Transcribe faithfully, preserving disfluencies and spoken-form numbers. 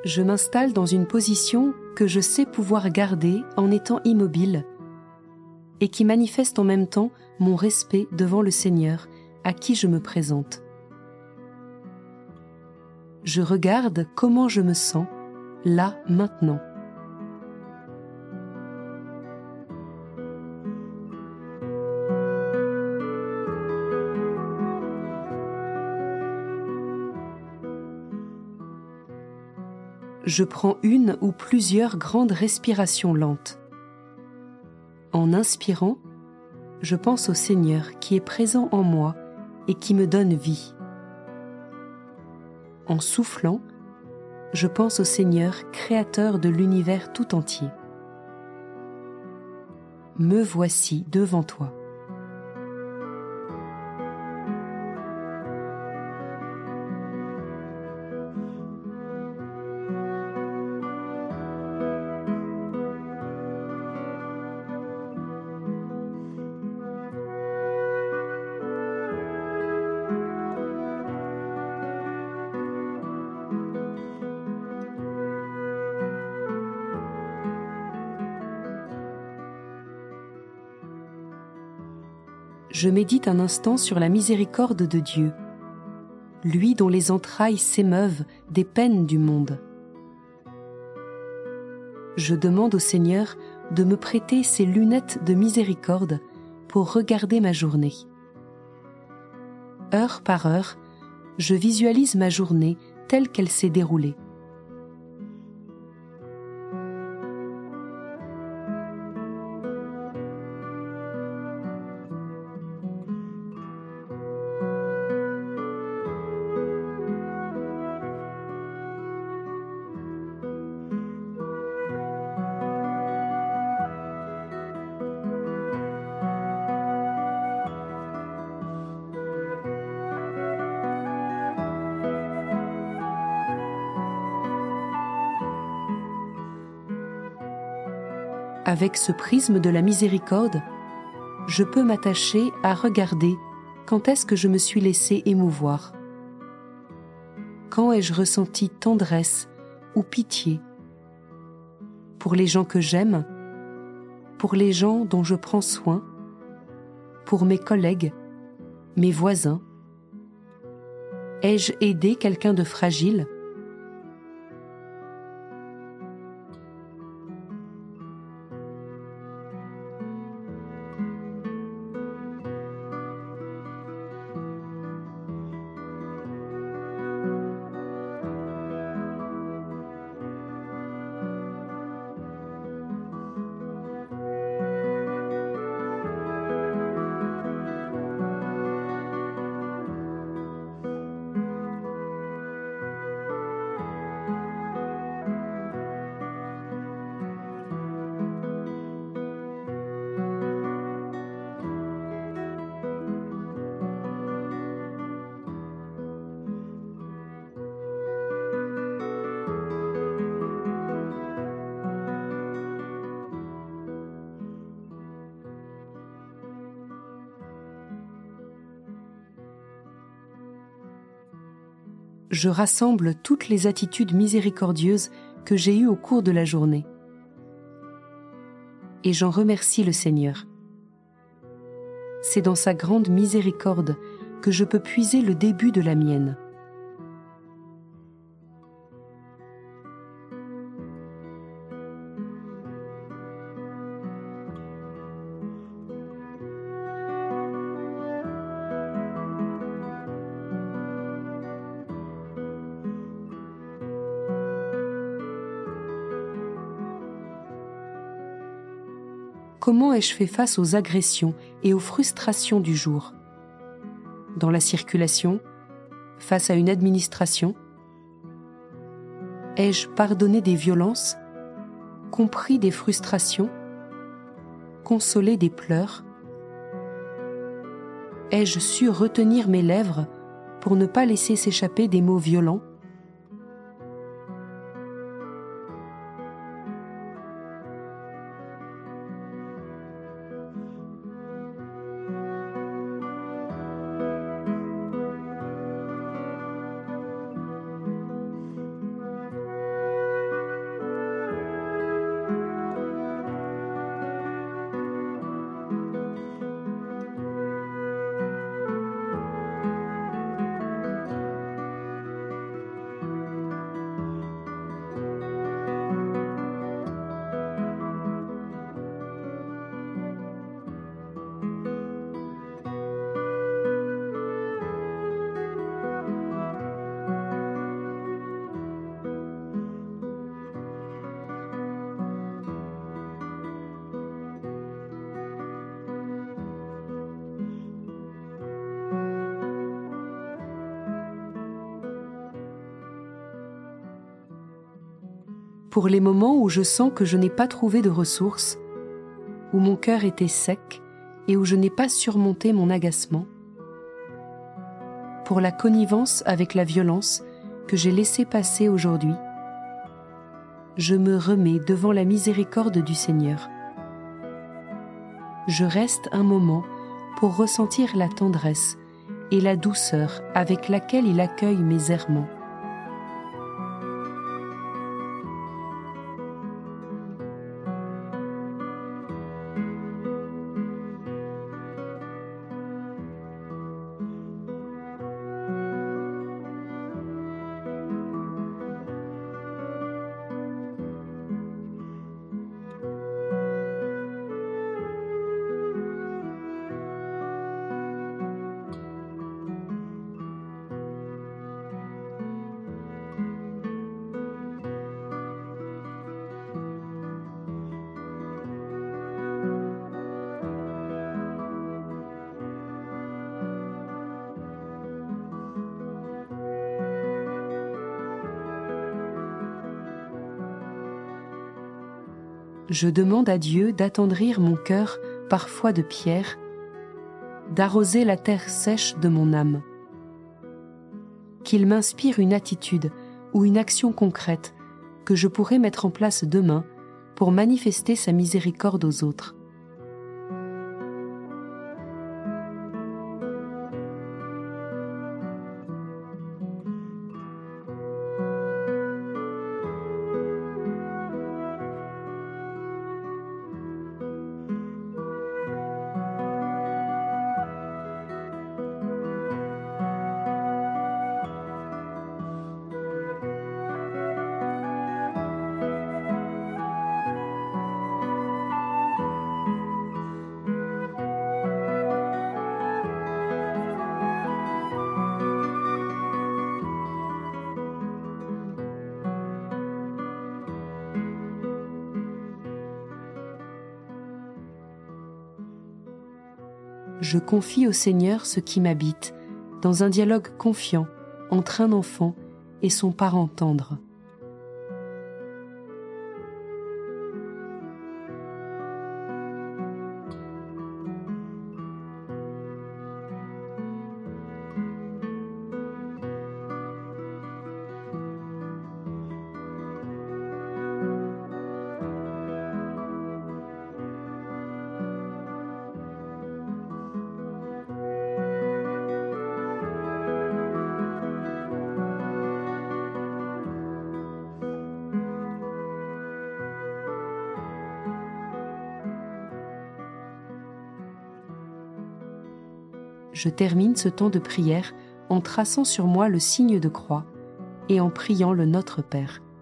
je m'installe dans une position que je sais pouvoir garder en étant immobile et qui manifeste en même temps mon respect devant le Seigneur à qui je me présente. Je regarde comment je me sens, là, maintenant. Je prends une ou plusieurs grandes respirations lentes. En inspirant, je pense au Seigneur qui est présent en moi et qui me donne vie. En soufflant, je pense au Seigneur créateur de l'univers tout entier. Me voici devant toi. Je médite un instant sur la miséricorde de Dieu, lui dont les entrailles s'émeuvent des peines du monde. Je demande au Seigneur de me prêter ses lunettes de miséricorde pour regarder ma journée. Heure par heure, je visualise ma journée telle qu'elle s'est déroulée. Avec ce prisme de la miséricorde, je peux m'attacher à regarder quand est-ce que je me suis laissé émouvoir. Quand ai-je ressenti tendresse ou pitié pour les gens que j'aime, pour les gens dont je prends soin, pour mes collègues, mes voisins? Ai-je aidé quelqu'un de fragile ? Je rassemble toutes les attitudes miséricordieuses que j'ai eues au cours de la journée. Et j'en remercie le Seigneur. C'est dans sa grande miséricorde que je peux puiser le début de la mienne. Comment ai-je fait face aux agressions et aux frustrations du jour ? Dans la circulation, face à une administration ? Ai-je pardonné des violences, compris des frustrations, consolé des pleurs ? Ai-je su retenir mes lèvres pour ne pas laisser s'échapper des mots violents ? pour les moments où je sens que je n'ai pas trouvé de ressources, où mon cœur était sec et où je n'ai pas surmonté mon agacement, pour la connivence avec la violence que j'ai laissé passer aujourd'hui, je me remets devant la miséricorde du Seigneur. Je reste un moment pour ressentir la tendresse et la douceur avec laquelle il accueille mes errements. Je demande à Dieu d'attendrir mon cœur parfois de pierre, d'arroser la terre sèche de mon âme. Qu'il m'inspire une attitude ou une action concrète que je pourrais mettre en place demain pour manifester sa miséricorde aux autres. Je confie au Seigneur ce qui m'habite, dans un dialogue confiant entre un enfant et son parent tendre. Je termine ce temps de prière en traçant sur moi le signe de croix et en priant le Notre Père.